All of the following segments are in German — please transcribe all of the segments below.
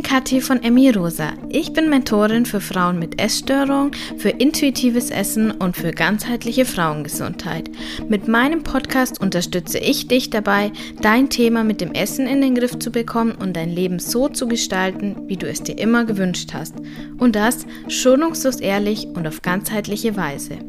Kathi von Emmy Rosa. Ich bin Mentorin für Frauen mit Essstörung, für intuitives Essen und für ganzheitliche Frauengesundheit. Mit meinem Podcast unterstütze ich dich dabei, dein Thema mit dem Essen in den Griff zu bekommen und dein Leben so zu gestalten, wie du es dir immer gewünscht hast. Und das schonungslos ehrlich und auf ganzheitliche Weise.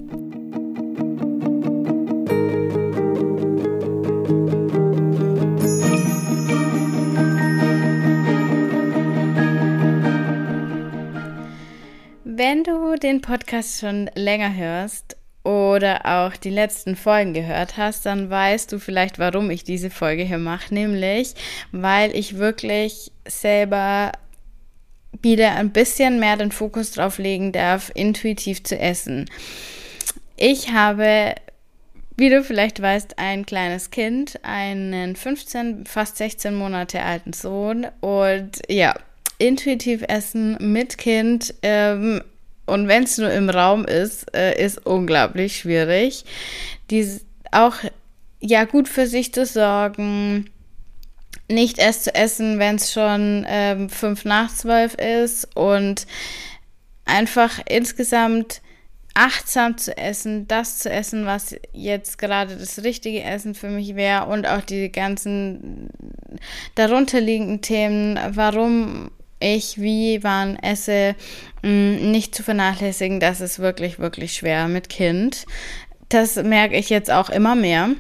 Wenn du den Podcast schon länger hörst oder auch die letzten Folgen gehört hast, dann weißt du vielleicht, warum ich diese Folge hier mache. Nämlich, weil ich wirklich selber wieder ein bisschen mehr den Fokus drauf legen darf, intuitiv zu essen. Ich habe, wie du vielleicht weißt, ein kleines Kind, einen 15, fast 16 Monate alten Sohn und ja, intuitiv essen mit Kind, und wenn es nur im Raum ist, ist unglaublich schwierig. Auch ja gut für sich zu sorgen, nicht erst zu essen, wenn es schon 11:55 ist und einfach insgesamt achtsam zu essen, das zu essen, was jetzt gerade das richtige Essen für mich wäre und auch die ganzen darunterliegenden Themen, warum ich wie wann esse, nicht zu vernachlässigen, das ist wirklich, wirklich schwer mit Kind. Das merke ich jetzt auch immer mehr.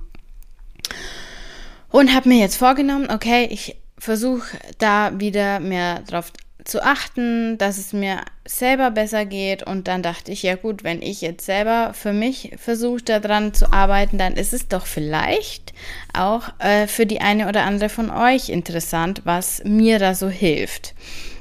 Und habe mir jetzt vorgenommen, okay, ich versuche da wieder mehr drauf zu achten, dass es mir selber besser geht. Und dann dachte ich, ja gut, wenn ich jetzt selber für mich versuche, daran zu arbeiten, dann ist es doch vielleicht auch für die eine oder andere von euch interessant, was mir da so hilft.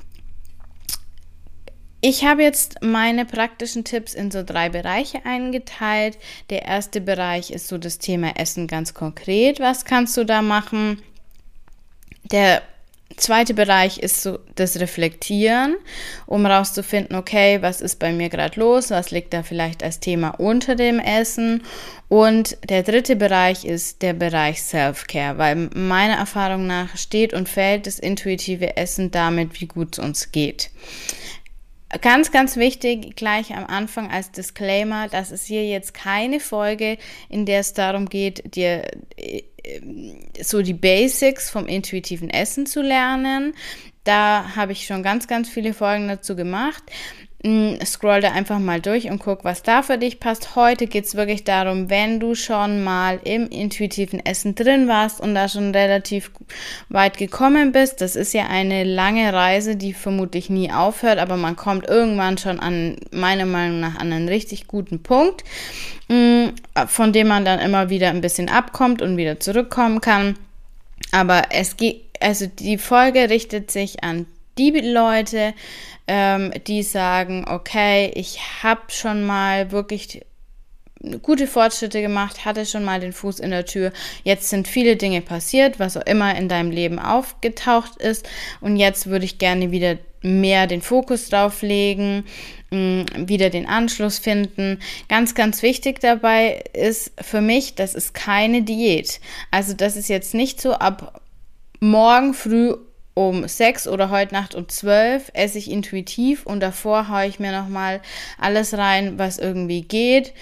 Ich habe jetzt meine praktischen Tipps in so 3 Bereiche eingeteilt. Der erste Bereich ist so das Thema Essen ganz konkret. Was kannst du da machen? Der zweite Bereich ist so das Reflektieren, um rauszufinden, okay, was ist bei mir gerade los, was liegt da vielleicht als Thema unter dem Essen. Und der dritte Bereich ist der Bereich Self-Care, weil meiner Erfahrung nach steht und fällt das intuitive Essen damit, wie gut es uns geht. Ganz, ganz wichtig, gleich am Anfang als Disclaimer, das ist hier jetzt keine Folge, in der es darum geht, dir so die Basics vom intuitiven Essen zu lernen. Da habe ich schon ganz, ganz viele Folgen dazu gemacht. Scroll da einfach mal durch und guck, was da für dich passt. Heute geht es wirklich darum, wenn du schon mal im intuitiven Essen drin warst und da schon relativ weit gekommen bist. Das ist ja eine lange Reise, die vermutlich nie aufhört, aber man kommt irgendwann schon meiner Meinung nach an einen richtig guten Punkt, von dem man dann immer wieder ein bisschen abkommt und wieder zurückkommen kann. Aber die Folge richtet sich an die Leute, die sagen, okay, ich habe schon mal wirklich gute Fortschritte gemacht, hatte schon mal den Fuß in der Tür, jetzt sind viele Dinge passiert, was auch immer in deinem Leben aufgetaucht ist und jetzt würde ich gerne wieder mehr den Fokus drauf legen, wieder den Anschluss finden. Ganz, ganz wichtig dabei ist für mich, das ist keine Diät. Also das ist jetzt nicht so, ab morgen früh um 6 oder heute Nacht um 12 esse ich intuitiv und davor haue ich mir nochmal alles rein, was irgendwie geht.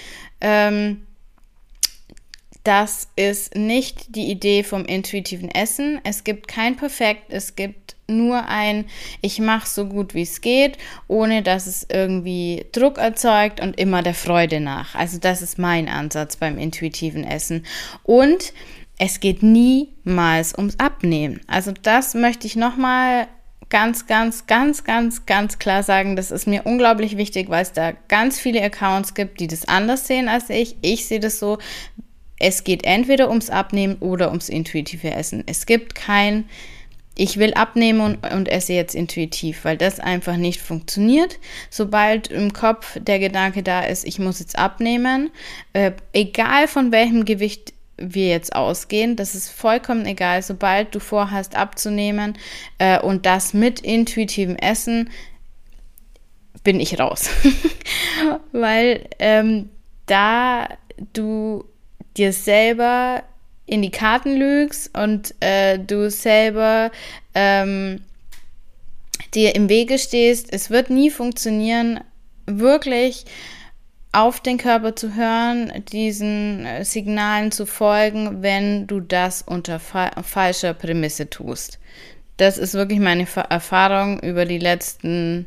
Das ist nicht die Idee vom intuitiven Essen. Es gibt kein Perfekt, es gibt nur ich mache so gut wie es geht, ohne dass es irgendwie Druck erzeugt und immer der Freude nach. Also das ist mein Ansatz beim intuitiven Essen. Und es geht niemals ums Abnehmen. Also das möchte ich nochmal ganz, ganz, ganz, ganz, ganz klar sagen. Das ist mir unglaublich wichtig, weil es da ganz viele Accounts gibt, die das anders sehen als ich. Ich sehe das so, es geht entweder ums Abnehmen oder ums intuitive Essen. Es gibt kein, ich will abnehmen und esse jetzt intuitiv, weil das einfach nicht funktioniert. Sobald im Kopf der Gedanke da ist, ich muss jetzt abnehmen, egal von welchem Gewicht wir jetzt ausgehen, das ist vollkommen egal, sobald du vorhast abzunehmen und das mit intuitivem Essen, bin ich raus. Weil da du dir selber in die Karten lügst und du selber dir im Wege stehst. Es wird nie funktionieren, wirklich auf den Körper zu hören, diesen Signalen zu folgen, wenn du das unter falscher Prämisse tust. Das ist wirklich meine Erfahrung über die letzten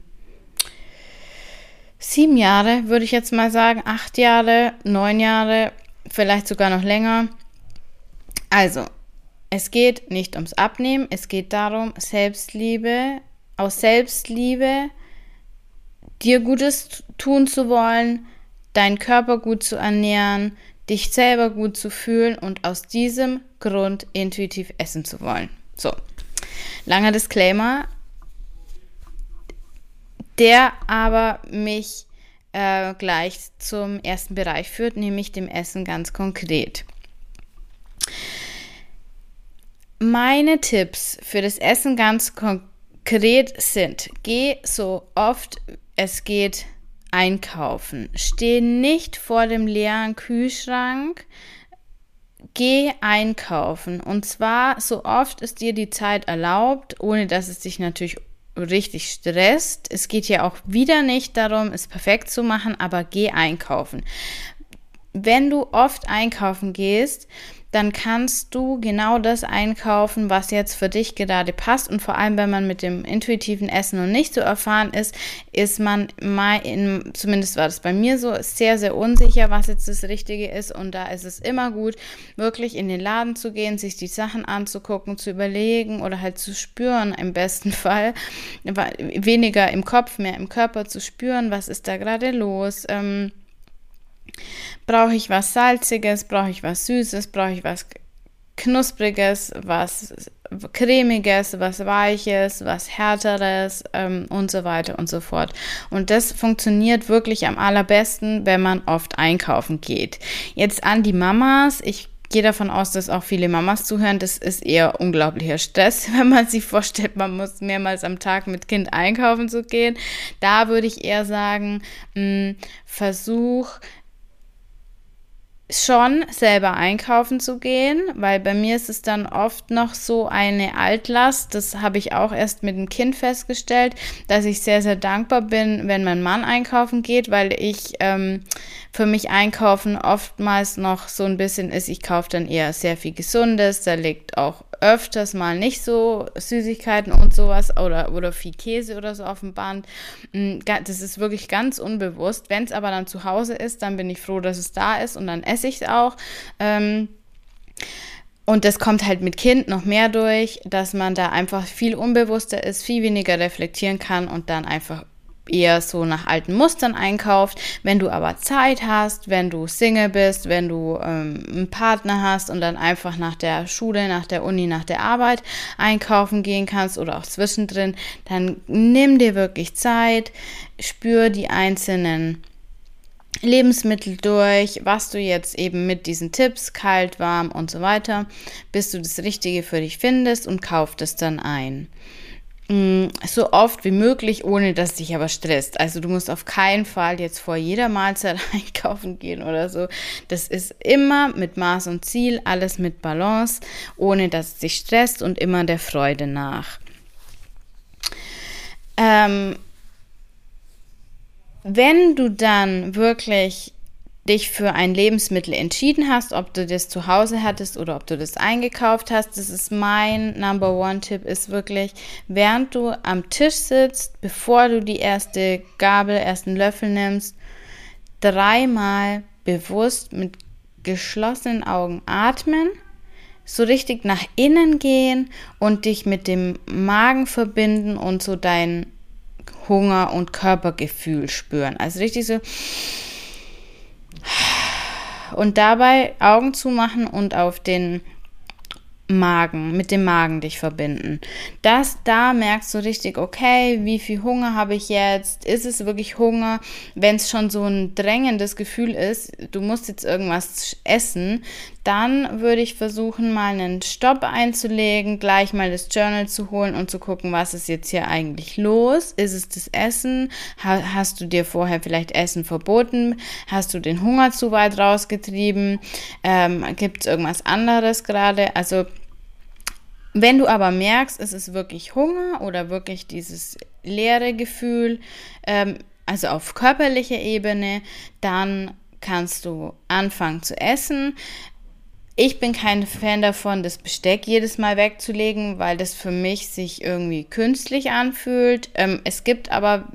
7 Jahre, würde ich jetzt mal sagen, 8 Jahre, 9 Jahre, vielleicht sogar noch länger. Also, es geht nicht ums Abnehmen, es geht darum, aus Selbstliebe dir Gutes tun zu wollen, deinen Körper gut zu ernähren, dich selber gut zu fühlen und aus diesem Grund intuitiv essen zu wollen. So, langer Disclaimer, der aber mich gleich zum ersten Bereich führt, nämlich dem Essen ganz konkret. Meine Tipps für das Essen ganz konkret sind: Geh so oft es geht einkaufen. Steh nicht vor dem leeren Kühlschrank. Geh einkaufen. Und zwar so oft es dir die Zeit erlaubt, ohne dass es dich natürlich richtig stresst. Es geht ja auch wieder nicht darum, es perfekt zu machen, aber geh einkaufen. Wenn du oft einkaufen gehst, dann kannst du genau das einkaufen, was jetzt für dich gerade passt. Und vor allem, wenn man mit dem intuitiven Essen noch nicht so erfahren ist man, zumindest war das bei mir so, sehr, sehr unsicher, was jetzt das Richtige ist. Und da ist es immer gut, wirklich in den Laden zu gehen, sich die Sachen anzugucken, zu überlegen oder halt zu spüren im besten Fall. Weniger im Kopf, mehr im Körper zu spüren, was ist da gerade los. Brauche ich was Salziges, brauche ich was Süßes, brauche ich was Knuspriges, was Cremiges, was Weiches, was Härteres und so weiter und so fort. Und das funktioniert wirklich am allerbesten, wenn man oft einkaufen geht. Jetzt an die Mamas, ich gehe davon aus, dass auch viele Mamas zuhören. Das ist eher unglaublicher Stress, wenn man sich vorstellt, man muss mehrmals am Tag mit Kind einkaufen zu gehen. Da würde ich eher sagen, versuch schon selber einkaufen zu gehen, weil bei mir ist es dann oft noch so eine Altlast, das habe ich auch erst mit dem Kind festgestellt, dass ich sehr, sehr dankbar bin, wenn mein Mann einkaufen geht, weil ich für mich einkaufen oftmals noch so ein bisschen ist, ich kaufe dann eher sehr viel Gesundes, da liegt auch öfters mal nicht so Süßigkeiten und sowas oder viel Käse oder so auf dem Band. Das ist wirklich ganz unbewusst. Wenn es aber dann zu Hause ist, dann bin ich froh, dass es da ist und dann esse ich es auch. Und das kommt halt mit Kind noch mehr durch, dass man da einfach viel unbewusster ist, viel weniger reflektieren kann und dann einfach eher so nach alten Mustern einkauft. Wenn du aber Zeit hast, wenn du Single bist, wenn du einen Partner hast und dann einfach nach der Schule, nach der Uni, nach der Arbeit einkaufen gehen kannst oder auch zwischendrin, dann nimm dir wirklich Zeit, spür die einzelnen Lebensmittel durch, was du jetzt eben mit diesen Tipps, kalt, warm und so weiter, bis du das Richtige für dich findest und kauf das dann ein. So oft wie möglich, ohne dass es dich aber stresst. Also du musst auf keinen Fall jetzt vor jeder Mahlzeit einkaufen gehen oder so. Das ist immer mit Maß und Ziel, alles mit Balance, ohne dass es dich stresst und immer der Freude nach. Wenn du dann wirklich dich für ein Lebensmittel entschieden hast, ob du das zu Hause hattest oder ob du das eingekauft hast, das ist mein Number-One-Tipp, ist wirklich, während du am Tisch sitzt, bevor du die erste Gabel, ersten Löffel nimmst, 3-mal bewusst mit geschlossenen Augen atmen, so richtig nach innen gehen und dich mit dem Magen verbinden und so dein Hunger- und Körpergefühl spüren. Also richtig so. Und dabei Augen zumachen und auf den Magen, mit dem Magen dich verbinden. Da merkst du richtig, okay, wie viel Hunger habe ich jetzt? Ist es wirklich Hunger? Wenn es schon so ein drängendes Gefühl ist, du musst jetzt irgendwas essen, dann würde ich versuchen, mal einen Stopp einzulegen, gleich mal das Journal zu holen und zu gucken, was ist jetzt hier eigentlich los? Ist es das Essen? Hast du dir vorher vielleicht Essen verboten? Hast du den Hunger zu weit rausgetrieben? Gibt es irgendwas anderes gerade? Also Wenn du aber merkst, es ist wirklich Hunger oder wirklich dieses leere Gefühl, also auf körperlicher Ebene, dann kannst du anfangen zu essen. Ich bin kein Fan davon, das Besteck jedes Mal wegzulegen, weil das für mich sich irgendwie künstlich anfühlt. Es gibt aber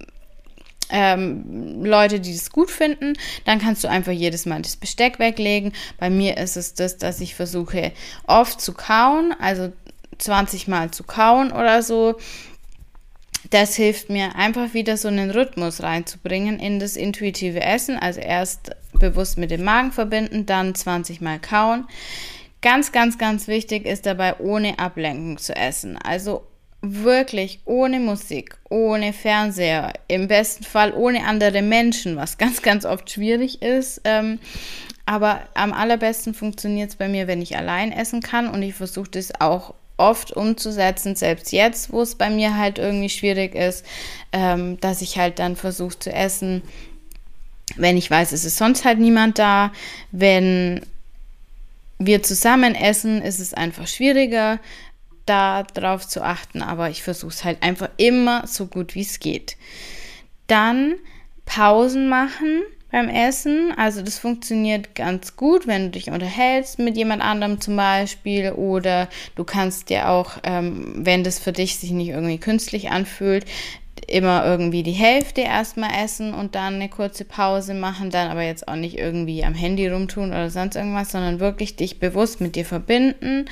Leute, die das gut finden, dann kannst du einfach jedes Mal das Besteck weglegen. Bei mir ist es das, dass ich versuche oft zu kauen, also 20 Mal zu kauen oder so. Das hilft mir einfach wieder so einen Rhythmus reinzubringen in das intuitive Essen. Also erst bewusst mit dem Magen verbinden, dann 20 Mal kauen. Ganz, ganz, ganz wichtig ist dabei, ohne Ablenkung zu essen. Also wirklich ohne Musik, ohne Fernseher, im besten Fall ohne andere Menschen, was ganz, ganz oft schwierig ist. Aber am allerbesten funktioniert es bei mir, wenn ich allein essen kann, und ich versuche das auch oft umzusetzen, selbst jetzt, wo es bei mir halt irgendwie schwierig ist, dass ich halt dann versuche zu essen, wenn ich weiß, es ist sonst halt niemand da. Wenn wir zusammen essen, ist es einfach schwieriger, da drauf zu achten, aber ich versuche es halt einfach immer so gut wie es geht. Dann Pausen machen beim Essen, also das funktioniert ganz gut, wenn du dich unterhältst mit jemand anderem zum Beispiel, oder du kannst dir auch, wenn das für dich sich nicht irgendwie künstlich anfühlt, immer irgendwie die Hälfte erstmal essen und dann eine kurze Pause machen, dann aber jetzt auch nicht irgendwie am Handy rumtun oder sonst irgendwas, sondern wirklich dich bewusst mit dir verbinden.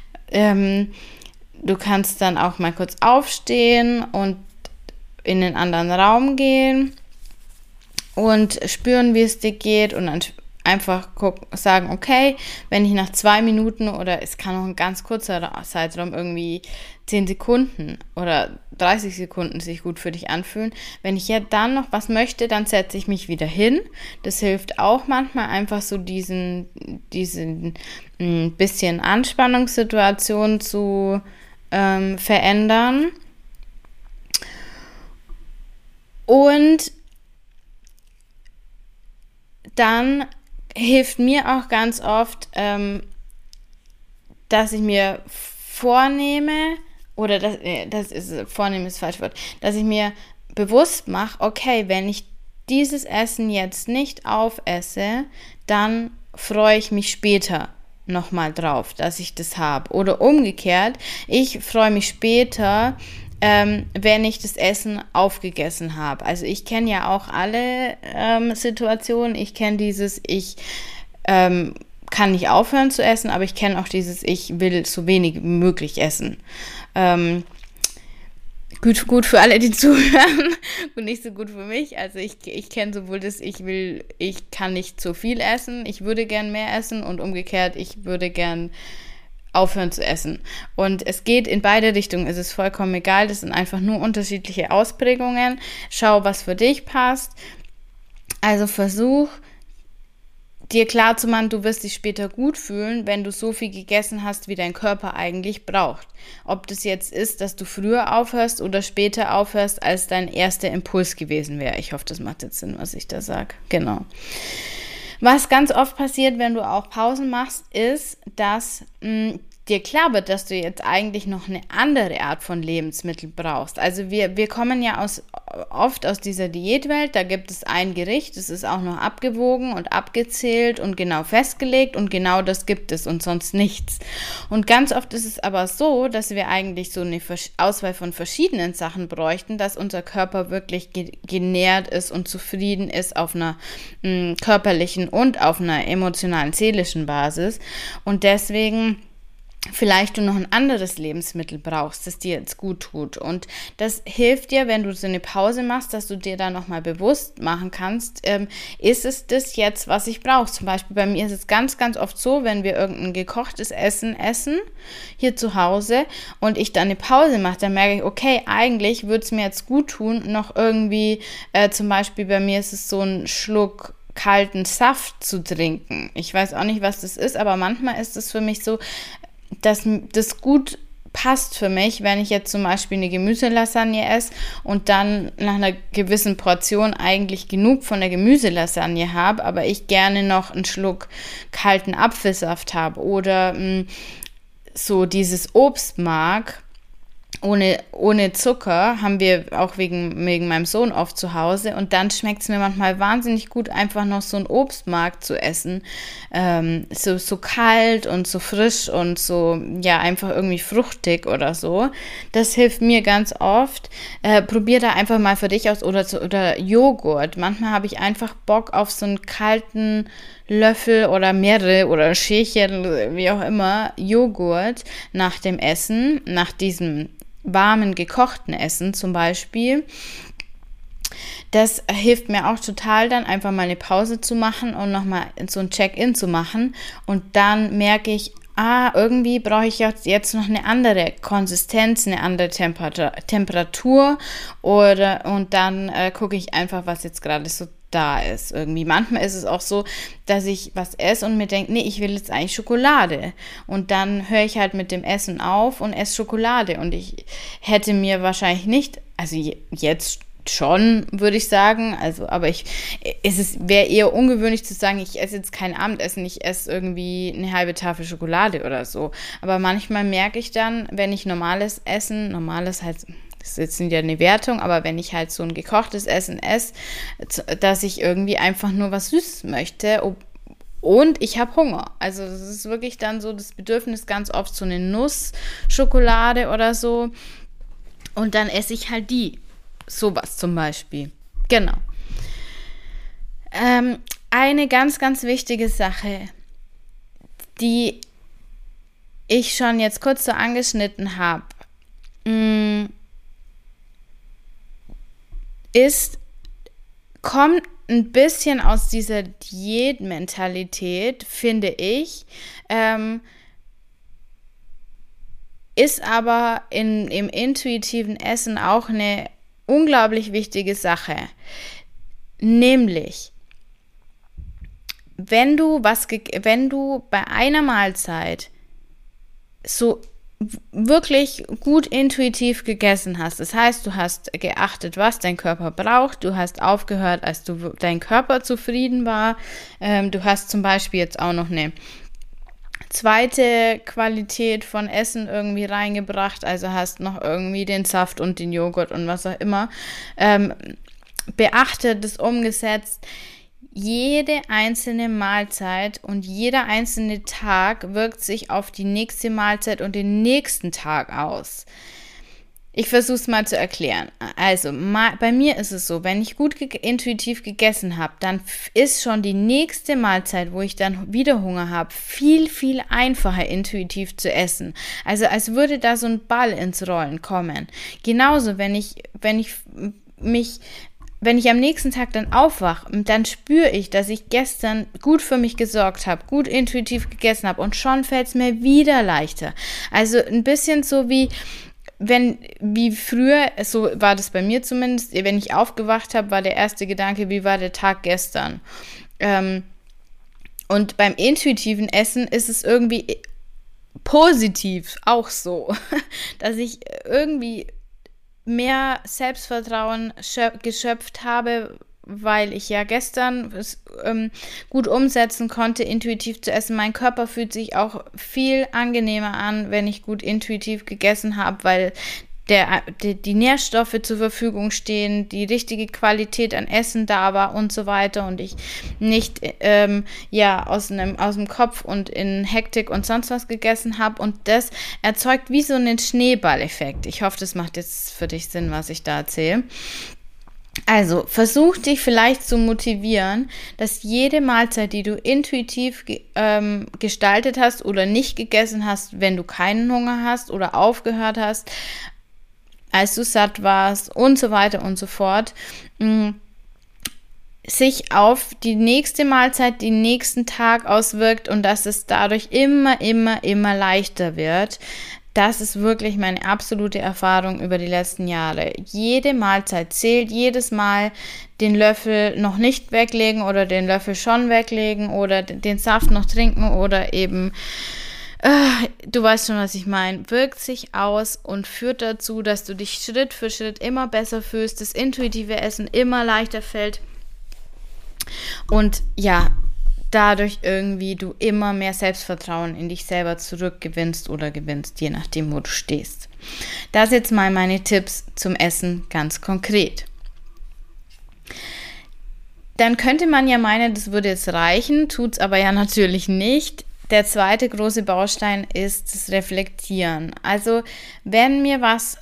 Du kannst dann auch mal kurz aufstehen und in den anderen Raum gehen und spüren, wie es dir geht, und dann einfach sagen, okay, wenn ich nach 2 Minuten, oder es kann auch ein ganz kurzer Zeitraum, irgendwie 10 Sekunden oder 30 Sekunden sich gut für dich anfühlen, wenn ich ja dann noch was möchte, dann setze ich mich wieder hin. Das hilft auch manchmal, einfach so diesen bisschen Anspannungssituation zu verändern. Und dann hilft mir auch ganz oft, dass ich mir vornehme, oder vornehmen ist das falsche Wort, dass ich mir bewusst mache, okay, wenn ich dieses Essen jetzt nicht aufesse, dann freue ich mich später nochmal drauf, dass ich das habe. Oder umgekehrt, ich freue mich später, wenn ich das Essen aufgegessen habe. Also ich kenne ja auch alle Situationen. Ich kenne dieses, ich kann nicht aufhören zu essen, aber ich kenne auch dieses, ich will so wenig wie möglich essen. Gut für alle, die zuhören, und nicht so gut für mich. Also ich kenne sowohl das, ich kann nicht zu viel essen, ich würde gern mehr essen, und umgekehrt, ich würde gern aufhören zu essen. Und es geht in beide Richtungen, es ist vollkommen egal, das sind einfach nur unterschiedliche Ausprägungen. Schau, was für dich passt. Also versuch, dir klar zu machen, du wirst dich später gut fühlen, wenn du so viel gegessen hast, wie dein Körper eigentlich braucht. Ob das jetzt ist, dass du früher aufhörst oder später aufhörst, als dein erster Impuls gewesen wäre. Ich hoffe, das macht jetzt Sinn, was ich da sage. Genau. Was ganz oft passiert, wenn du auch Pausen machst, ist, dass dir klar wird, dass du jetzt eigentlich noch eine andere Art von Lebensmittel brauchst. Also wir kommen ja oft aus dieser Diätwelt, da gibt es ein Gericht, das ist auch noch abgewogen und abgezählt und genau festgelegt, und genau das gibt es und sonst nichts. Und ganz oft ist es aber so, dass wir eigentlich so eine Auswahl von verschiedenen Sachen bräuchten, dass unser Körper wirklich genährt ist und zufrieden ist auf einer körperlichen und auf einer emotionalen, seelischen Basis. Und deswegen vielleicht du noch ein anderes Lebensmittel brauchst, das dir jetzt gut tut. Und das hilft dir, wenn du so eine Pause machst, dass du dir da nochmal bewusst machen kannst, ist es das jetzt, was ich brauche? Zum Beispiel bei mir ist es ganz, ganz oft so, wenn wir irgendein gekochtes Essen hier zu Hause und ich dann eine Pause mache, dann merke ich, okay, eigentlich würde es mir jetzt gut tun, noch irgendwie, zum Beispiel bei mir ist es so ein Schluck kalten Saft zu trinken. Ich weiß auch nicht, was das ist, aber manchmal ist es für mich so, dass das gut passt für mich, wenn ich jetzt zum Beispiel eine Gemüselasagne esse und dann nach einer gewissen Portion eigentlich genug von der Gemüselasagne habe, aber ich gerne noch einen Schluck kalten Apfelsaft habe oder so dieses Obst mag, ohne Zucker, haben wir auch wegen meinem Sohn oft zu Hause, und dann schmeckt es mir manchmal wahnsinnig gut, einfach noch so ein Obstmark zu essen, so kalt und so frisch und so, ja, einfach irgendwie fruchtig oder so. Das hilft mir ganz oft. Probier da einfach mal für dich aus, oder Joghurt. Manchmal habe ich einfach Bock auf so einen kalten Löffel oder mehrere oder Schälchen, wie auch immer, Joghurt nach dem Essen, nach diesem warmen, gekochten Essen zum Beispiel. Das hilft mir auch total, dann einfach mal eine Pause zu machen und nochmal so ein Check-in zu machen. Und dann merke ich, irgendwie brauche ich jetzt noch eine andere Konsistenz, eine andere Temperatur. Und dann gucke ich einfach, was jetzt gerade so da ist irgendwie. Manchmal ist es auch so, dass ich was esse und mir denke, nee, ich will jetzt eigentlich Schokolade. Und dann höre ich halt mit dem Essen auf und esse Schokolade. Und ich hätte mir wahrscheinlich nicht, also jetzt schon, würde ich sagen, aber wäre eher ungewöhnlich zu sagen, ich esse jetzt kein Abendessen, ich esse irgendwie eine halbe Tafel Schokolade oder so. Aber manchmal merke ich dann, wenn ich normales heißt, das ist jetzt nicht eine Wertung, aber wenn ich halt so ein gekochtes Essen esse, dass ich irgendwie einfach nur was Süßes möchte und ich habe Hunger. Also das ist wirklich dann so das Bedürfnis, ganz oft so eine Nussschokolade oder so, und dann esse ich halt die. Sowas zum Beispiel. Genau. Eine ganz, ganz wichtige Sache, die ich schon jetzt kurz so angeschnitten habe, kommt ein bisschen aus dieser Diätmentalität, finde ich, ist aber im intuitiven Essen auch eine unglaublich wichtige Sache. Nämlich, wenn du bei einer Mahlzeit so wirklich gut intuitiv gegessen hast. Das heißt, du hast geachtet, was dein Körper braucht. Du hast aufgehört, als dein Körper zufrieden war. Du hast zum Beispiel jetzt auch noch eine zweite Qualität von Essen irgendwie reingebracht. Also hast noch irgendwie den Saft und den Joghurt und was auch immer. Beachtet, das umgesetzt. Jede einzelne Mahlzeit und jeder einzelne Tag wirkt sich auf die nächste Mahlzeit und den nächsten Tag aus. Ich versuche es mal zu erklären. Also, bei mir ist es so, wenn ich gut intuitiv gegessen habe, dann ist schon die nächste Mahlzeit, wo ich dann wieder Hunger habe, viel, viel einfacher intuitiv zu essen. Also, als würde da so ein Ball ins Rollen kommen. Genauso, wenn ich am nächsten Tag dann aufwache, dann spüre ich, dass ich gestern gut für mich gesorgt habe, gut intuitiv gegessen habe, und schon fällt es mir wieder leichter. Also ein bisschen so wie früher, so war das bei mir zumindest, wenn ich aufgewacht habe, war der erste Gedanke, wie war der Tag gestern? Und beim intuitiven Essen ist es irgendwie positiv auch so, dass ich irgendwie mehr Selbstvertrauen geschöpft habe, weil ich ja gestern es gut umsetzen konnte, intuitiv zu essen. Mein Körper fühlt sich auch viel angenehmer an, wenn ich gut intuitiv gegessen habe, weil die Nährstoffe zur Verfügung stehen, die richtige Qualität an Essen da war und so weiter, und ich nicht aus dem Kopf und in Hektik und sonst was gegessen habe, und das erzeugt wie so einen Schneeballeffekt. Ich hoffe, das macht jetzt für dich Sinn, was ich da erzähle. Also, versuch dich vielleicht zu motivieren, dass jede Mahlzeit, die du intuitiv gestaltet hast oder nicht gegessen hast, wenn du keinen Hunger hast oder aufgehört hast, als du satt warst und so weiter und so fort, sich auf die nächste Mahlzeit, den nächsten Tag auswirkt und dass es dadurch immer, immer, immer leichter wird. Das ist wirklich meine absolute Erfahrung über die letzten Jahre. Jede Mahlzeit zählt, jedes Mal den Löffel noch nicht weglegen oder den Löffel schon weglegen oder den Saft noch trinken oder eben, du weißt schon, was ich meine, wirkt sich aus und führt dazu, dass du dich Schritt für Schritt immer besser fühlst, das intuitive Essen immer leichter fällt. Und ja, dadurch irgendwie du immer mehr Selbstvertrauen in dich selber zurückgewinnst oder gewinnst, je nachdem, wo du stehst. Das jetzt mal meine Tipps zum Essen ganz konkret. Dann könnte man ja meinen, das würde jetzt reichen, tut es aber ja natürlich nicht. Der zweite große Baustein ist das Reflektieren. Also wenn mir was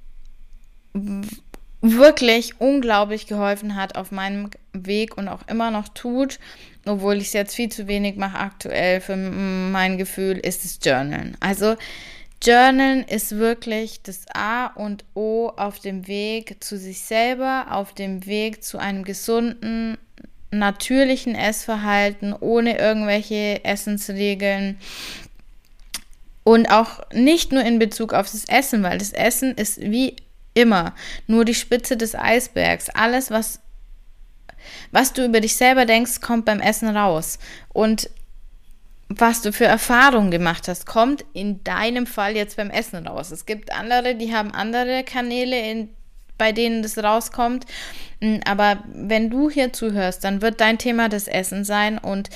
wirklich unglaublich geholfen hat auf meinem Weg und auch immer noch tut, obwohl ich es jetzt viel zu wenig mache aktuell für mein Gefühl, ist das Journalen. Also Journalen ist wirklich das A und O auf dem Weg zu sich selber, auf dem Weg zu einem gesunden, natürlichen Essverhalten, ohne irgendwelche Essensregeln. Und auch nicht nur in Bezug auf das Essen, weil das Essen ist wie immer nur die Spitze des Eisbergs. Alles, was du über dich selber denkst, kommt beim Essen raus. Und was du für Erfahrungen gemacht hast, kommt in deinem Fall jetzt beim Essen raus. Es gibt andere, die haben andere Kanäle, bei denen das rauskommt. Aber wenn du hier zuhörst, dann wird dein Thema das Essen sein und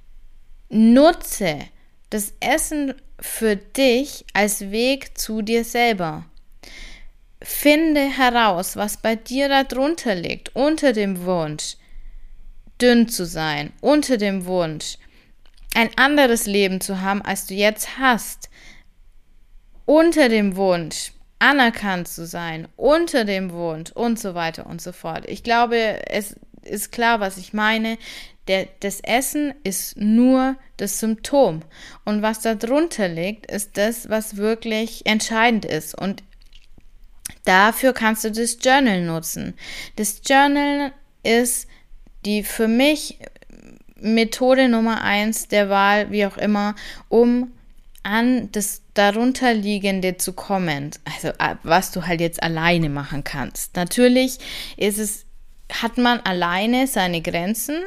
nutze das Essen für dich als Weg zu dir selber. Finde heraus, was bei dir da drunter liegt, unter dem Wunsch, dünn zu sein, unter dem Wunsch, ein anderes Leben zu haben, als du jetzt hast, unter dem Wunsch, anerkannt zu sein, unter dem Wunsch und so weiter und so fort. Ich glaube, es ist klar, was ich meine. Das Essen ist nur das Symptom. Und was da drunter liegt, ist das, was wirklich entscheidend ist. Und dafür kannst du das Journal nutzen. Das Journal ist die für mich Methode Nummer 1 der Wahl, wie auch immer, um an das darunterliegende zu kommen. Also was du halt jetzt alleine machen kannst. Natürlich hat man alleine seine Grenzen.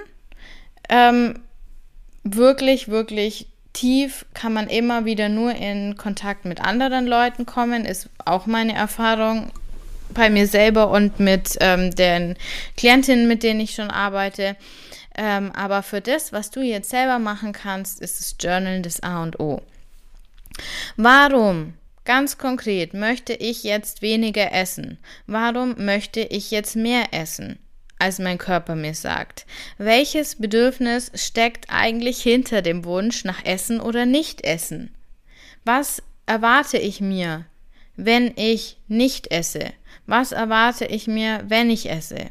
Wirklich, wirklich tief kann man immer wieder nur in Kontakt mit anderen Leuten kommen, ist auch meine Erfahrung bei mir selber und mit den Klientinnen, mit denen ich schon arbeite. Aber für das, was du jetzt selber machen kannst, ist das Journal das A und O. Warum, ganz konkret, möchte ich jetzt weniger essen? Warum möchte ich jetzt mehr essen, als mein Körper mir sagt? Welches Bedürfnis steckt eigentlich hinter dem Wunsch nach Essen oder Nicht-Essen? Was erwarte ich mir, wenn ich nicht esse? Was erwarte ich mir, wenn ich esse?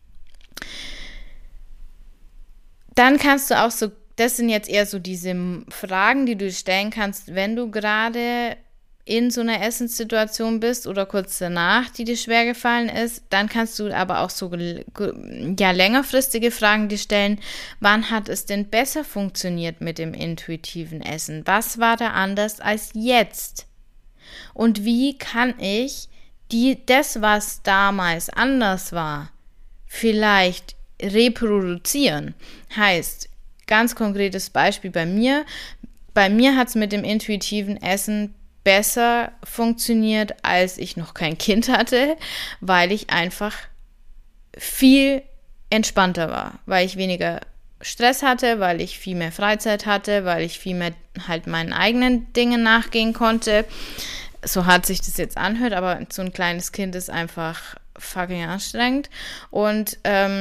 Dann kannst du auch so, das sind jetzt eher so diese Fragen, die du stellen kannst, wenn du gerade in so einer Essenssituation bist oder kurz danach, die dir schwer gefallen ist. Dann kannst du aber auch so längerfristige Fragen dir stellen. Wann hat es denn besser funktioniert mit dem intuitiven Essen? Was war da anders als jetzt? Und wie kann ich das, was damals anders war, vielleicht reproduzieren? Heißt, ganz konkretes Beispiel bei mir. Bei mir hat es mit dem intuitiven Essen besser funktioniert, als ich noch kein Kind hatte, weil ich einfach viel entspannter war, weil ich weniger Stress hatte, weil ich viel mehr Freizeit hatte, weil ich viel mehr halt meinen eigenen Dingen nachgehen konnte. So hart sich das jetzt anhört, aber so ein kleines Kind ist einfach fucking anstrengend. Und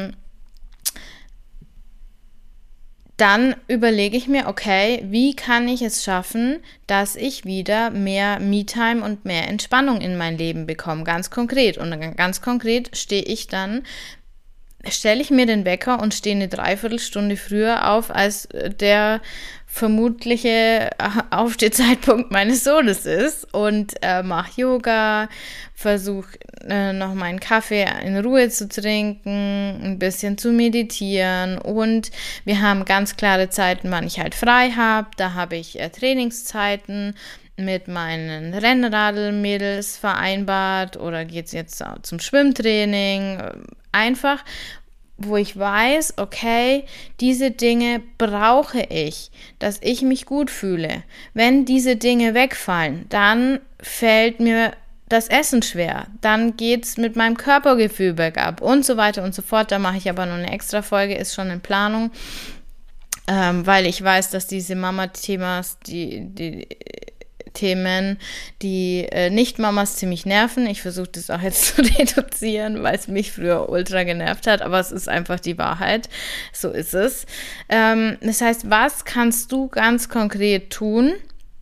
dann überlege ich mir, okay, wie kann ich es schaffen, dass ich wieder mehr Me-Time und mehr Entspannung in mein Leben bekomme, ganz konkret. Und ganz konkret stelle ich mir den Wecker und stehe eine Dreiviertelstunde früher auf, als der vermutliche Aufstehzeitpunkt meines Sohnes ist und mache Yoga, versuche noch meinen Kaffee in Ruhe zu trinken, ein bisschen zu meditieren und wir haben ganz klare Zeiten, wann ich halt frei habe. Da habe ich Trainingszeiten mit meinen Rennradl-Mädels vereinbart oder geht's jetzt zum Schwimmtraining, einfach wo ich weiß, okay, diese Dinge brauche ich, dass ich mich gut fühle. Wenn diese Dinge wegfallen, dann fällt mir das Essen schwer. Dann geht's mit meinem Körpergefühl bergab und so weiter und so fort. Da mache ich aber noch eine extra Folge, ist schon in Planung. weil ich weiß, dass diese Mama-Themas, die Themen, die Nicht-Mamas ziemlich nerven. Ich versuche das auch jetzt zu reduzieren, weil es mich früher ultra genervt hat, aber es ist einfach die Wahrheit. So ist es. Das heißt, was kannst du ganz konkret tun,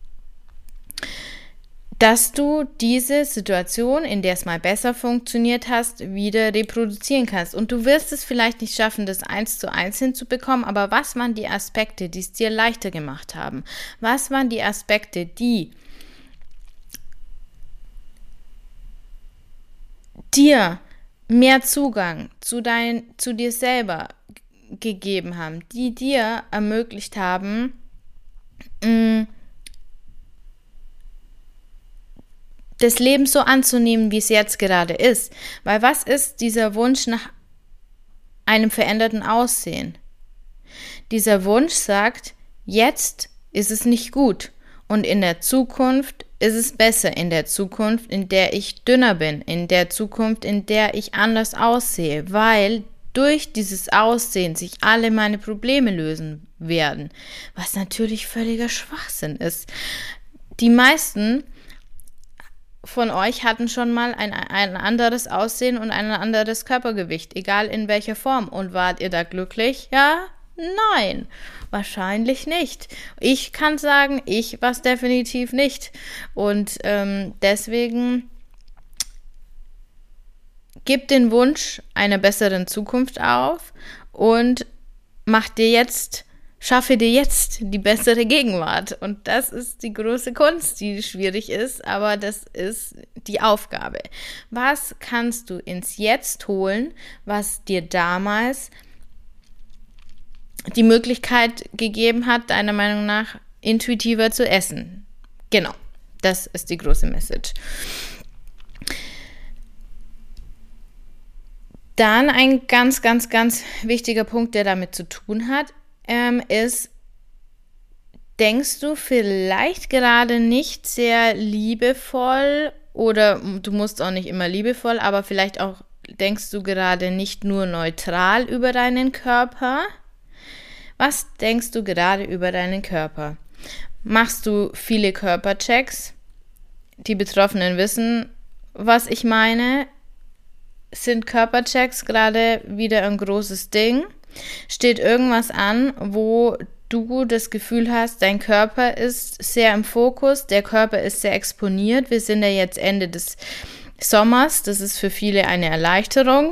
dass du diese Situation, in der es mal besser funktioniert hast, wieder reproduzieren kannst. Und du wirst es vielleicht nicht schaffen, das 1:1 hinzubekommen, aber was waren die Aspekte, die es dir leichter gemacht haben? Was waren die Aspekte, die dir mehr Zugang zu dir selber gegeben haben, die dir ermöglicht haben, das Leben so anzunehmen, wie es jetzt gerade ist. Weil was ist dieser Wunsch nach einem veränderten Aussehen? Dieser Wunsch sagt, jetzt ist es nicht gut und in der Zukunft ist es besser, in der Zukunft, in der ich dünner bin, in der Zukunft, in der ich anders aussehe, weil durch dieses Aussehen sich alle meine Probleme lösen werden, was natürlich völliger Schwachsinn ist. Die meisten von euch hatten schon mal ein anderes Aussehen und ein anderes Körpergewicht, egal in welcher Form. Und wart ihr da glücklich? Ja? Nein, wahrscheinlich nicht. Ich kann sagen, ich war es definitiv nicht. Und deswegen gib den Wunsch einer besseren Zukunft auf und schaffe dir jetzt die bessere Gegenwart. Und das ist die große Kunst, die schwierig ist, aber das ist die Aufgabe. Was kannst du ins Jetzt holen, was dir damals die Möglichkeit gegeben hat, deiner Meinung nach intuitiver zu essen? Genau, das ist die große Message. Dann ein ganz, ganz, ganz wichtiger Punkt, der damit zu tun hat, ist, denkst du vielleicht gerade nicht sehr liebevoll oder du musst auch nicht immer liebevoll, aber vielleicht auch denkst du gerade nicht nur neutral über deinen Körper? Was denkst du gerade über deinen Körper? Machst du viele Körperchecks? Die Betroffenen wissen, was ich meine. Sind Körperchecks gerade wieder ein großes Ding? Steht irgendwas an, wo du das Gefühl hast, dein Körper ist sehr im Fokus, der Körper ist sehr exponiert. Wir sind ja jetzt Ende des Sommers, das ist für viele eine Erleichterung.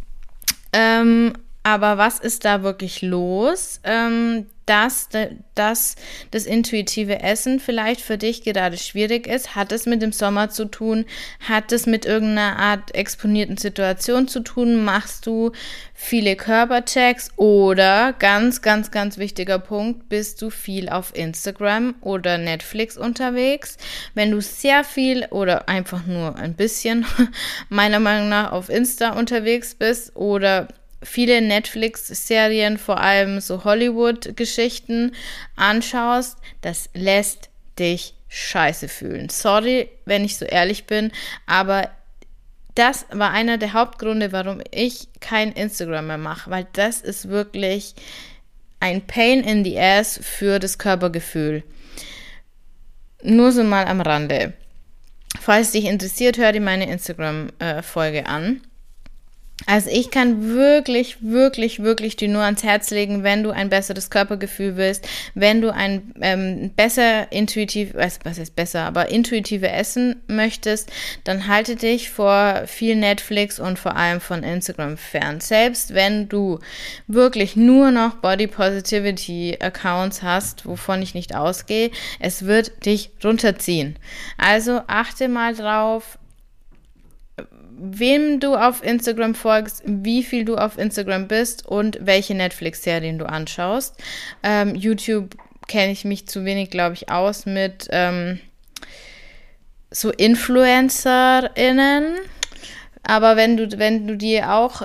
Aber was ist da wirklich los, dass das intuitive Essen vielleicht für dich gerade schwierig ist? Hat es mit dem Sommer zu tun? Hat es mit irgendeiner Art exponierten Situation zu tun? Machst du viele Körperchecks? Oder, ganz, ganz, ganz wichtiger Punkt, bist du viel auf Instagram oder Netflix unterwegs? Wenn du sehr viel oder einfach nur ein bisschen, meiner Meinung nach, auf Insta unterwegs bist oder viele Netflix-Serien, vor allem so Hollywood-Geschichten anschaust, das lässt dich scheiße fühlen. Sorry, wenn ich so ehrlich bin, aber das war einer der Hauptgründe, warum ich kein Instagram mehr mache, weil das ist wirklich ein Pain in the Ass für das Körpergefühl. Nur so mal am Rande. Falls dich interessiert, hör dir meine Instagram-Folge an. Also ich kann wirklich, wirklich, wirklich dir nur ans Herz legen, wenn du ein besseres Körpergefühl willst, wenn du ein intuitive Essen möchtest, dann halte dich vor viel Netflix und vor allem von Instagram fern. Selbst wenn du wirklich nur noch Body Positivity Accounts hast, wovon ich nicht ausgehe, es wird dich runterziehen. Also achte mal drauf, wem du auf Instagram folgst, wie viel du auf Instagram bist und welche Netflix-Serien du anschaust. YouTube kenne ich mich zu wenig, glaube ich, aus mit so InfluencerInnen. Aber wenn du dir auch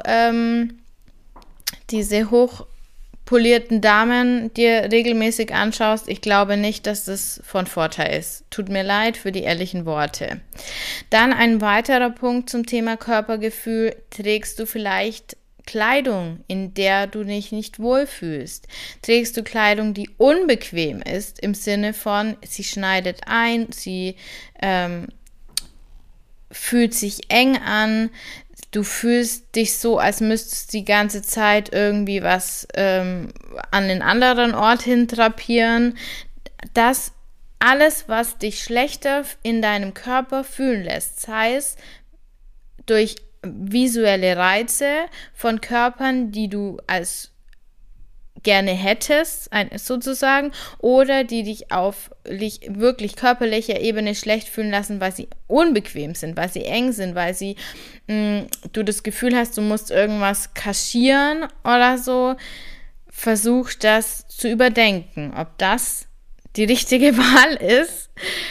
diese hochpolierten Damen dir regelmäßig anschaust, ich glaube nicht, dass das von Vorteil ist. Tut mir leid für die ehrlichen Worte. Dann ein weiterer Punkt zum Thema Körpergefühl. Trägst du vielleicht Kleidung, in der du dich nicht wohlfühlst? Trägst du Kleidung, die unbequem ist, im Sinne von, sie schneidet ein, sie fühlt sich eng an, du fühlst dich so, als müsstest du die ganze Zeit irgendwie was an den anderen Ort hin drapieren. Das alles, was dich schlechter in deinem Körper fühlen lässt, sei es durch visuelle Reize von Körpern, die du als gerne hättest, sozusagen, oder die dich auf wirklich körperlicher Ebene schlecht fühlen lassen, weil sie unbequem sind, weil sie eng sind, weil du das Gefühl hast, du musst irgendwas kaschieren oder so. Versuch das zu überdenken, ob das die richtige Wahl ist.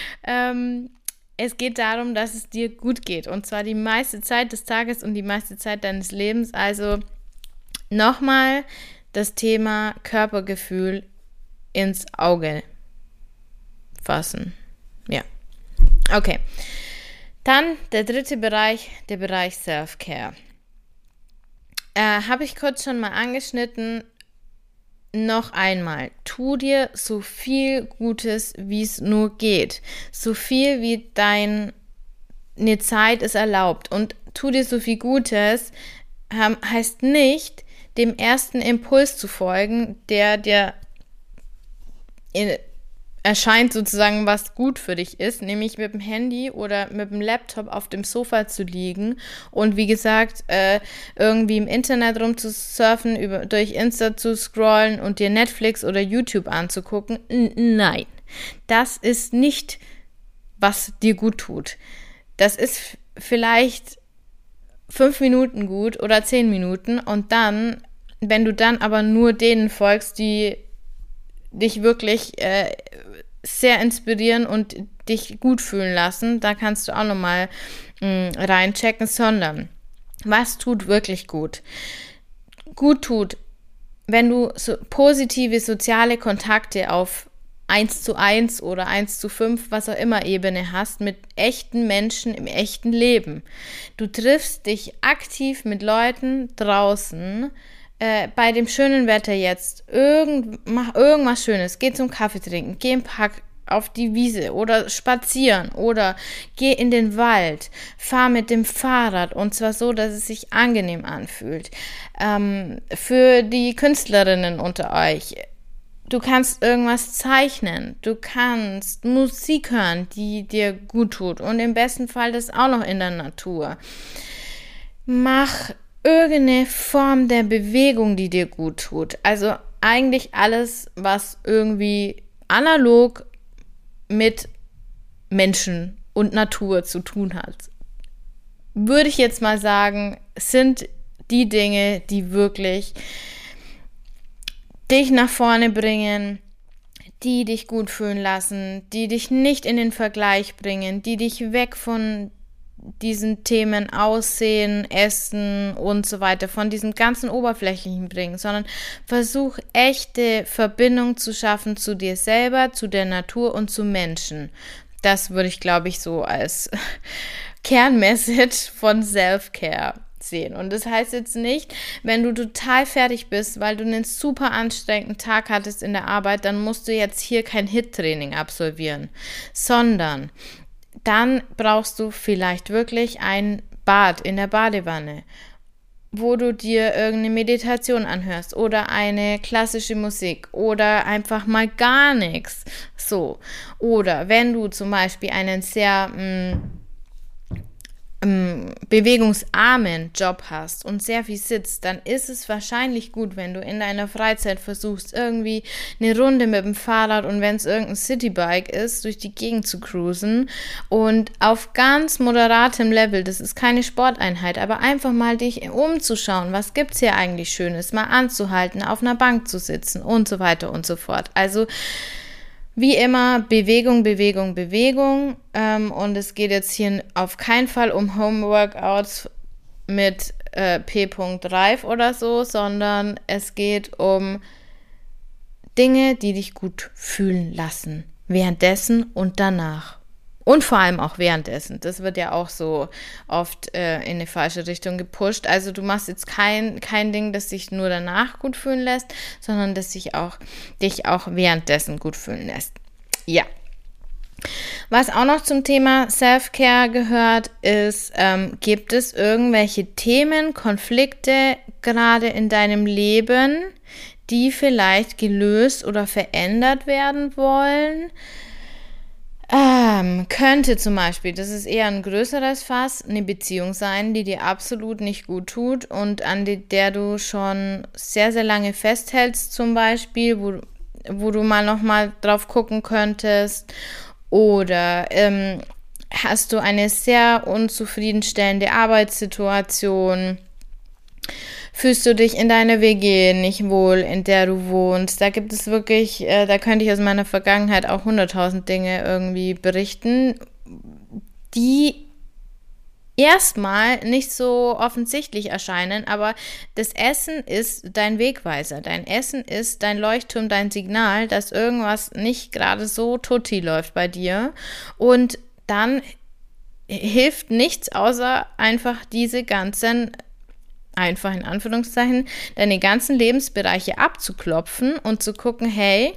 Es geht darum, dass es dir gut geht, und zwar die meiste Zeit des Tages und die meiste Zeit deines Lebens. Also nochmal das Thema Körpergefühl ins Auge fassen. Ja, okay. Dann der dritte Bereich, der Bereich Self-Care. Habe ich kurz schon mal angeschnitten. Noch einmal, tu dir so viel Gutes, wie es nur geht. So viel, wie deine Zeit es erlaubt. Und tu dir so viel Gutes heißt nicht, dem ersten Impuls zu folgen, der dir erscheint sozusagen, was gut für dich ist, nämlich mit dem Handy oder mit dem Laptop auf dem Sofa zu liegen und wie gesagt, irgendwie im Internet rumzusurfen, durch Insta zu scrollen und dir Netflix oder YouTube anzugucken. Nein, das ist nicht, was dir gut tut. Das ist vielleicht 5 Minuten gut oder 10 Minuten und dann, wenn du dann aber nur denen folgst, die dich wirklich sehr inspirieren und dich gut fühlen lassen, da kannst du auch nochmal reinchecken, sondern was tut wirklich gut? Gut tut, wenn du so positive soziale Kontakte auf 1:1 oder 1:5, was auch immer Ebene hast, mit echten Menschen im echten Leben. Du triffst dich aktiv mit Leuten draußen, bei dem schönen Wetter jetzt, mach irgendwas Schönes, geh zum Kaffee trinken, geh im Park auf die Wiese oder spazieren oder geh in den Wald, fahr mit dem Fahrrad und zwar so, dass es sich angenehm anfühlt. Für die Künstlerinnen unter euch, du kannst irgendwas zeichnen, du kannst Musik hören, die dir gut tut und im besten Fall das auch noch in der Natur. Mach irgendeine Form der Bewegung, die dir gut tut. Also eigentlich alles, was irgendwie analog mit Menschen und Natur zu tun hat. Würde ich jetzt mal sagen, sind die Dinge, die wirklich dich nach vorne bringen, die dich gut fühlen lassen, die dich nicht in den Vergleich bringen, die dich weg von diesen Themen Aussehen, Essen und so weiter, von diesem ganzen Oberflächlichen bringen, sondern versuch echte Verbindung zu schaffen zu dir selber, zu der Natur und zu Menschen. Das würde ich, glaube ich, so als Kernmessage von Self-Care sehen. Und das heißt jetzt nicht, wenn du total fertig bist, weil du einen super anstrengenden Tag hattest in der Arbeit, dann musst du jetzt hier kein HIIT-Training absolvieren, sondern dann brauchst du vielleicht wirklich ein Bad in der Badewanne, wo du dir irgendeine Meditation anhörst oder eine klassische Musik oder einfach mal gar nichts. So. Oder wenn du zum Beispiel einen sehr bewegungsarmen Job hast und sehr viel sitzt, dann ist es wahrscheinlich gut, wenn du in deiner Freizeit versuchst, irgendwie eine Runde mit dem Fahrrad und wenn es irgendein Citybike ist, durch die Gegend zu cruisen und auf ganz moderatem Level, das ist keine Sporteinheit, aber einfach mal dich umzuschauen, was gibt's hier eigentlich Schönes, mal anzuhalten, auf einer Bank zu sitzen und so weiter und so fort. Also wie immer, Bewegung, Bewegung, Bewegung. Und es geht jetzt hier auf keinen Fall um Homeworkouts mit P. Reif oder so, sondern es geht um Dinge, die dich gut fühlen lassen. Währenddessen und danach. Und vor allem auch währenddessen. Das wird ja auch so oft in eine falsche Richtung gepusht. Also du machst jetzt kein Ding, das sich nur danach gut fühlen lässt, sondern das dich auch währenddessen gut fühlen lässt. Ja. Was auch noch zum Thema Self-Care gehört, ist, gibt es irgendwelche Themen, Konflikte gerade in deinem Leben, die vielleicht gelöst oder verändert werden wollen? Könnte zum Beispiel, das ist eher ein größeres Fass, eine Beziehung sein, die dir absolut nicht gut tut und an der du schon sehr, sehr lange festhältst zum Beispiel, wo du mal nochmal drauf gucken könntest. Oder hast du eine sehr unzufriedenstellende Arbeitssituation? Fühlst du dich in deiner WG nicht wohl, in der du wohnst? Da gibt es wirklich, da könnte ich aus meiner Vergangenheit auch 100.000 Dinge irgendwie berichten, die erstmal nicht so offensichtlich erscheinen, aber das Essen ist dein Wegweiser. Dein Essen ist dein Leuchtturm, dein Signal, dass irgendwas nicht gerade so tutti läuft bei dir. Und dann hilft nichts, außer einfach diese ganzen, einfach in Anführungszeichen, deine ganzen Lebensbereiche abzuklopfen und zu gucken, hey,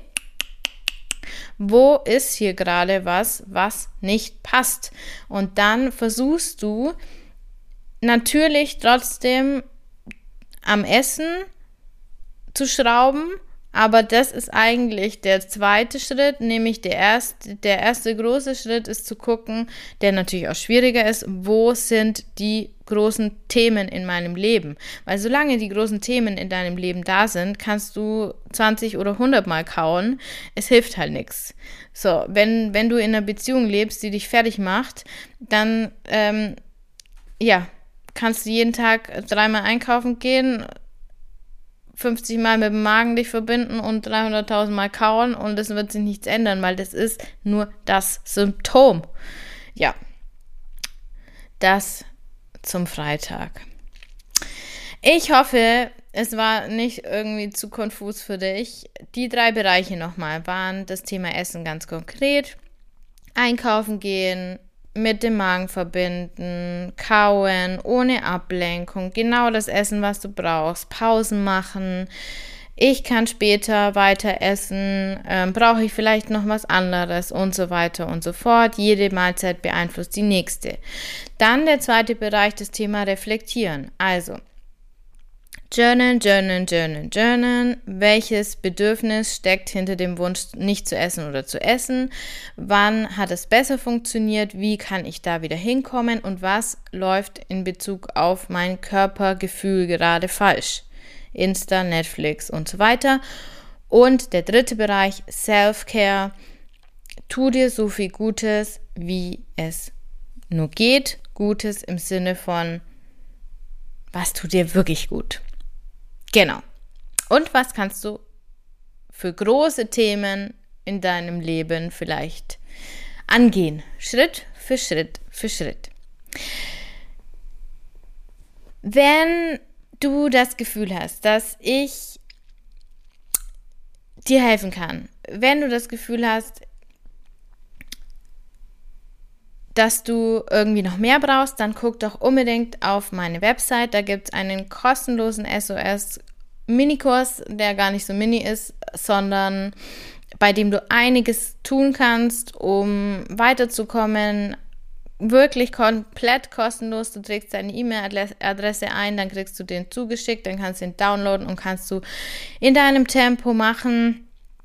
wo ist hier gerade was nicht passt? Und dann versuchst du natürlich trotzdem am Essen zu schrauben, aber das ist eigentlich der zweite Schritt, nämlich der erste große Schritt ist zu gucken, der natürlich auch schwieriger ist, wo sind die großen Themen in meinem Leben? Weil solange die großen Themen in deinem Leben da sind, kannst du 20 oder 100 Mal kauen, es hilft halt nichts. So, wenn du in einer Beziehung lebst, die dich fertig macht, dann, kannst du jeden Tag 3-mal einkaufen gehen, 50 Mal mit dem Magen dich verbinden und 300.000 Mal kauen und es wird sich nichts ändern, weil das ist nur das Symptom. Ja, das zum Freitag. Ich hoffe, es war nicht irgendwie zu konfus für dich. Die 3 Bereiche nochmal waren das Thema Essen ganz konkret, einkaufen gehen, mit dem Magen verbinden, kauen, ohne Ablenkung, genau das Essen, was du brauchst, Pausen machen, ich kann später weiter essen, brauche ich vielleicht noch was anderes und so weiter und so fort. Jede Mahlzeit beeinflusst die nächste. Dann der zweite Bereich, das Thema Reflektieren. Also Journalen. Welches Bedürfnis steckt hinter dem Wunsch, nicht zu essen oder zu essen? Wann hat es besser funktioniert? Wie kann ich da wieder hinkommen? Und was läuft in Bezug auf mein Körpergefühl gerade falsch? Insta, Netflix und so weiter. Und der dritte Bereich, Self-Care. Tu dir so viel Gutes, wie es nur geht. Gutes im Sinne von, was tut dir wirklich gut? Genau. Und was kannst du für große Themen in deinem Leben vielleicht angehen? Schritt für Schritt für Schritt. Wenn du das Gefühl hast, dass ich dir helfen kann, wenn du das Gefühl hast, dass du irgendwie noch mehr brauchst, dann guck doch unbedingt auf meine Website. Da gibt es einen kostenlosen SOS-Minikurs, der gar nicht so mini ist, sondern bei dem du einiges tun kannst, um weiterzukommen. Wirklich komplett kostenlos. Du trägst deine E-Mail-Adresse ein, dann kriegst du den zugeschickt, dann kannst du ihn downloaden und kannst du in deinem Tempo machen,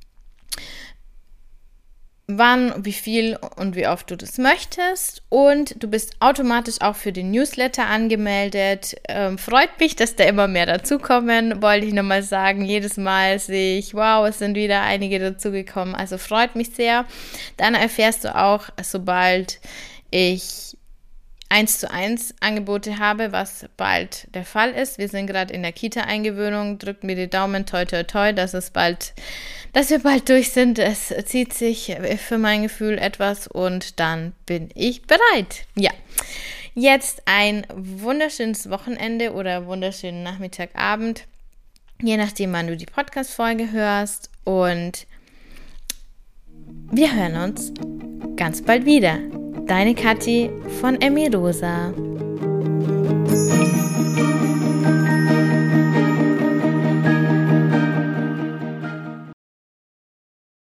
wann, wie viel und wie oft du das möchtest. Und du bist automatisch auch für den Newsletter angemeldet. Freut mich, dass da immer mehr dazukommen. Wollte ich nochmal sagen, jedes Mal sehe ich, wow, es sind wieder einige dazugekommen. Also freut mich sehr. Dann erfährst du auch, sobald ich 1:1 Angebote habe, was bald der Fall ist. Wir sind gerade in der Kita-Eingewöhnung. Drückt mir die Daumen, toi, toi, toi, dass wir bald durch sind. Es zieht sich für mein Gefühl etwas und dann bin ich bereit. Ja, jetzt ein wunderschönes Wochenende oder wunderschönen Nachmittag, Abend, je nachdem, wann du die Podcast-Folge hörst. Und wir hören uns ganz bald wieder. Deine Kathi von Emmy Rosa.